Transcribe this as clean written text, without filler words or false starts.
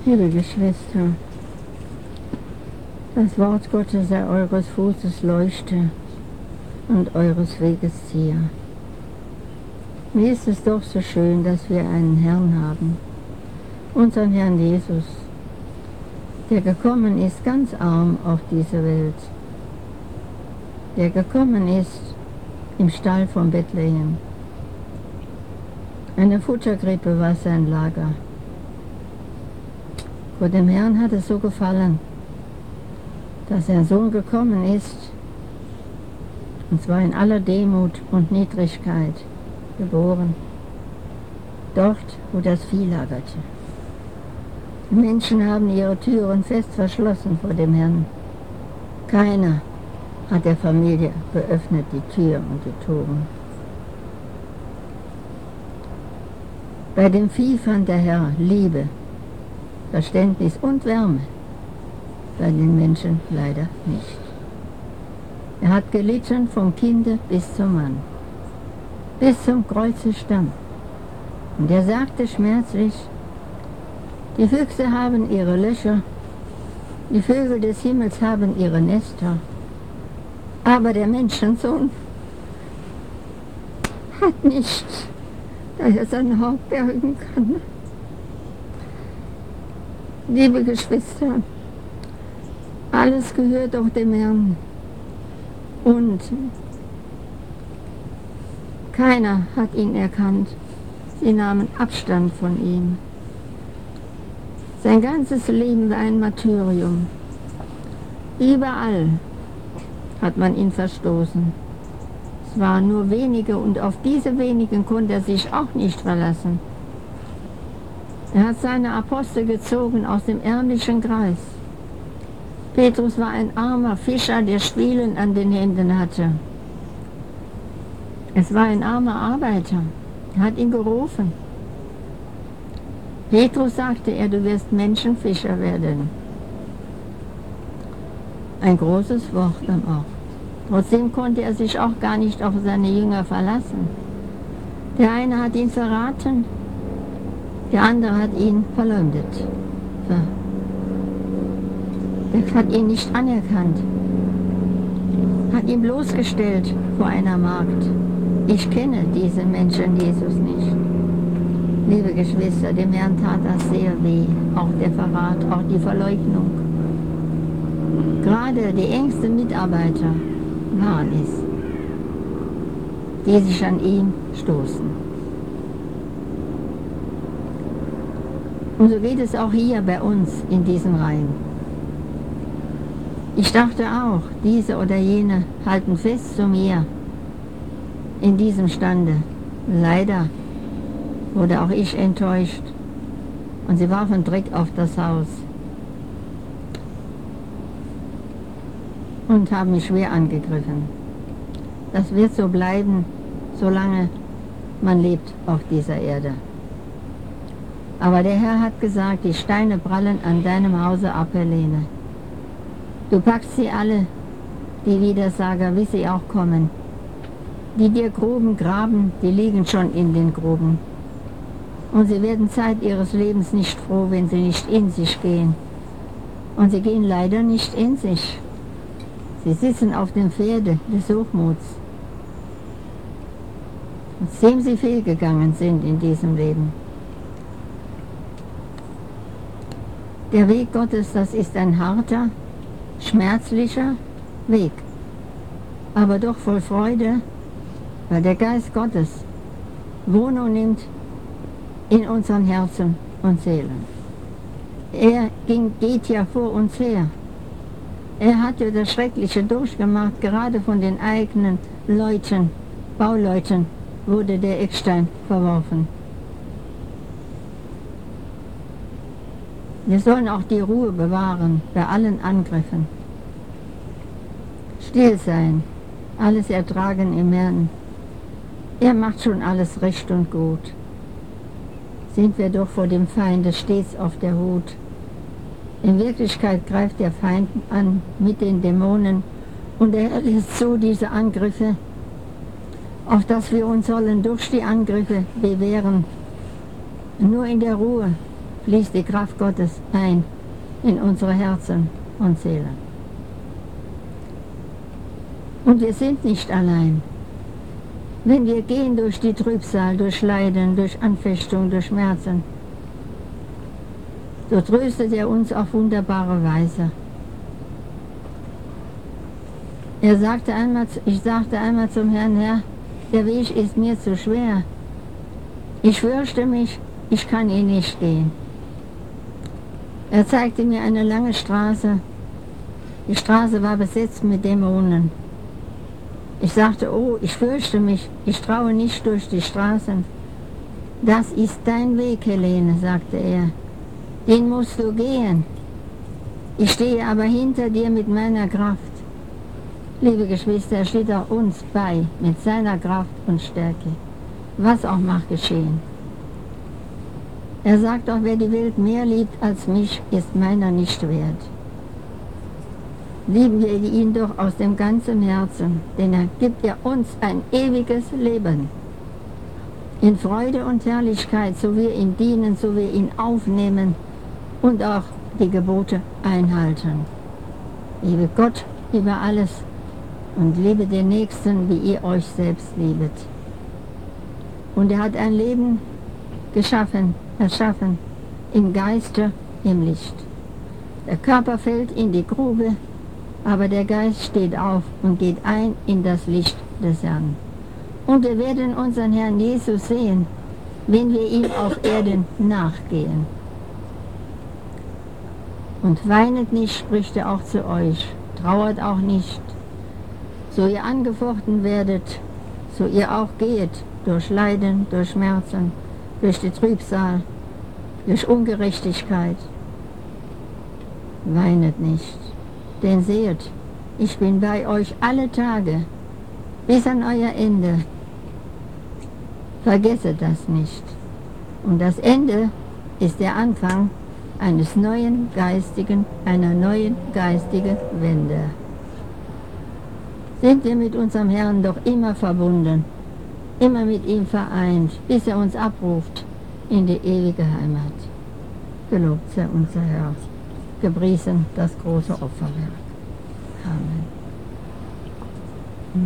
Liebe Geschwister, das Wort Gottes sei eures Fußes Leuchte und eures Weges Zier. Mir ist es doch so schön, dass wir einen Herrn haben, unseren Herrn Jesus, der gekommen ist ganz arm auf diese Welt, der gekommen ist im Stall von Bethlehem. Eine Futterkrippe war sein Lager. Vor dem Herrn hat es so gefallen, dass sein Sohn gekommen ist, und zwar in aller Demut und Niedrigkeit geboren, dort, wo das Vieh lagerte. Die Menschen haben ihre Türen fest verschlossen vor dem Herrn. Keiner hat der Familie geöffnet die Tür und die Toren. Bei dem Vieh fand der Herr Liebe, Verständnis und Wärme, bei den Menschen leider nicht. Er hat gelitten vom Kinde bis zum Mann, bis zum Kreuzestamm. Und er sagte schmerzlich, die Füchse haben ihre Löcher, die Vögel des Himmels haben ihre Nester, aber der Menschensohn hat nichts, dass er sein Haupt bergen kann. Liebe Geschwister, alles gehört doch dem Herrn und keiner hat ihn erkannt. Sie nahmen Abstand von ihm. Sein ganzes Leben war ein Martyrium. Überall hat man ihn verstoßen. Es waren nur wenige und auf diese wenigen konnte er sich auch nicht verlassen. Er hat seine Apostel gezogen aus dem ärmlichen Kreis. Petrus war ein armer Fischer, der Schwielen an den Händen hatte. Es war ein armer Arbeiter. Er hat ihn gerufen. Petrus sagte er, du wirst Menschenfischer werden. Ein großes Wort am Ort. Trotzdem konnte er sich auch gar nicht auf seine Jünger verlassen. Der eine hat ihn verraten, der andere hat ihn verleumdet. Der hat ihn nicht anerkannt, hat ihn bloßgestellt vor einer Magd. Ich kenne diesen Menschen Jesus nicht. Liebe Geschwister, dem Herrn tat das sehr weh, auch der Verrat, auch die Verleugnung. Gerade die engsten Mitarbeiter waren es, die sich an ihm stoßen. Und so geht es auch hier bei uns in diesen Reihen. Ich dachte auch, diese oder jene halten fest zu mir in diesem Stande. Leider wurde auch ich enttäuscht und sie warfen Dreck auf das Haus und haben mich schwer angegriffen. Das wird so bleiben, solange man lebt auf dieser Erde. Aber der Herr hat gesagt, die Steine prallen an deinem Hause ab, Helene. Du packst sie alle, die Widersager, wie sie auch kommen. Die dir Gruben graben, die liegen schon in den Gruben. Und sie werden Zeit ihres Lebens nicht froh, wenn sie nicht in sich gehen. Und sie gehen leider nicht in sich. Sie sitzen auf den Pferde des Hochmuts. Und sehen sie fehlgegangen sind in diesem Leben. Der Weg Gottes, das ist ein harter, schmerzlicher Weg, aber doch voll Freude, weil der Geist Gottes Wohnung nimmt in unseren Herzen und Seelen. Er geht ja vor uns her. Er hat ja das Schreckliche durchgemacht, gerade von den eigenen Leuten, Bauleuten, wurde der Eckstein verworfen. Wir sollen auch die Ruhe bewahren bei allen Angriffen. Still sein, alles ertragen im Herrn. Er macht schon alles recht und gut. Sind wir doch vor dem Feinde stets auf der Hut. In Wirklichkeit greift der Feind an mit den Dämonen und er lässt zu diese Angriffe, auf dass wir uns sollen durch die Angriffe bewähren. Nur in der Ruhe fließt die Kraft Gottes ein in unsere Herzen und Seelen. Und wir sind nicht allein. Wenn wir gehen durch die Trübsal, durch Leiden, durch Anfechtung, durch Schmerzen, so tröstet er uns auf wunderbare Weise. Ich sagte einmal zum Herrn, Herr, der Weg ist mir zu schwer. Ich fürchte mich, ich kann ihn nicht gehen. Er zeigte mir eine lange Straße. Die Straße war besetzt mit Dämonen. Ich sagte, oh, ich fürchte mich, ich traue nicht durch die Straßen. Das ist dein Weg, Helene, sagte er. Den musst du gehen. Ich stehe aber hinter dir mit meiner Kraft. Liebe Geschwister, er steht auch uns bei mit seiner Kraft und Stärke, was auch mag geschehen. Er sagt auch, wer die Welt mehr liebt als mich, ist meiner nicht wert. Lieben wir ihn doch aus dem ganzen Herzen, denn er gibt ja uns ein ewiges Leben. In Freude und Herrlichkeit, so wir ihm dienen, so wir ihn aufnehmen und auch die Gebote einhalten. Liebe Gott über alles und liebe den Nächsten, wie ihr euch selbst liebet. Und er hat ein Leben erschaffen, im Geiste, im Licht. Der Körper fällt in die Grube, aber der Geist steht auf und geht ein in das Licht des Herrn. Und wir werden unseren Herrn Jesus sehen, wenn wir ihm auf Erden nachgehen. Und weinet nicht, spricht er auch zu euch, trauert auch nicht. So ihr angefochten werdet, so ihr auch geht, durch Leiden, durch Schmerzen, durch die Trübsal, durch Ungerechtigkeit. Weinet nicht, denn seht, ich bin bei euch alle Tage, bis an euer Ende. Vergesset das nicht. Und das Ende ist der Anfang einer neuen geistigen Wende. Sind wir mit unserem Herrn doch immer verbunden, immer mit ihm vereint, bis er uns abruft in die ewige Heimat. Gelobt sei unser Herr, gepriesen das große Opferwerk. Amen.